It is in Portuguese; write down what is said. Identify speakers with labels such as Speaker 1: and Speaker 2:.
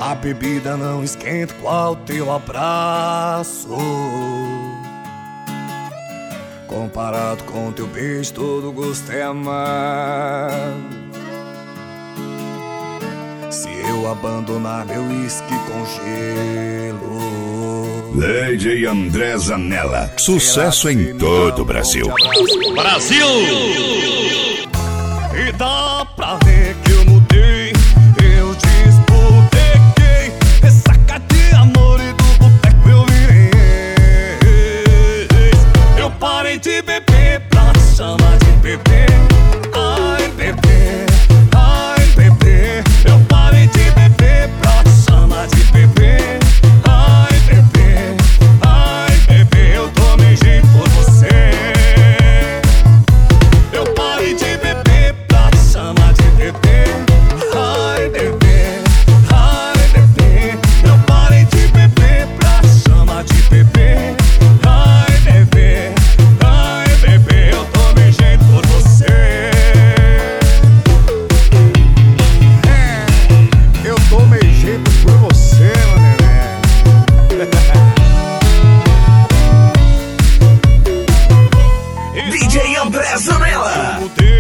Speaker 1: A bebida não esquenta qual teu abraço. Comparado com teu beijo, todo gosto é amargo. Se eu abandonar meu uísque com gelo,
Speaker 2: DJ André Zanella, sucesso em todo o Brasil.
Speaker 1: Brasil! E dá pra ver que eu mudei, eu desbotequei. Ressaca de amor e do boteco eu virei. Eu parei de beber pra chamar de bebê. Ai, bebê, ai, bebê. Eu parei de beber pra chamar de bebê. Ai, bebê, ai, bebê. Eu tomei jeito por você. Eu parei de beber pra chamar de bebê. Ai, bebê, ai, bebê. Eu parei de beber pra chamar de bebê. Ai, bebê, ai, bebê. Eu tomei jeito por você. Eu tomei jeito por você, meu neném.
Speaker 2: DJ André Zanella.
Speaker 1: Eu mudei.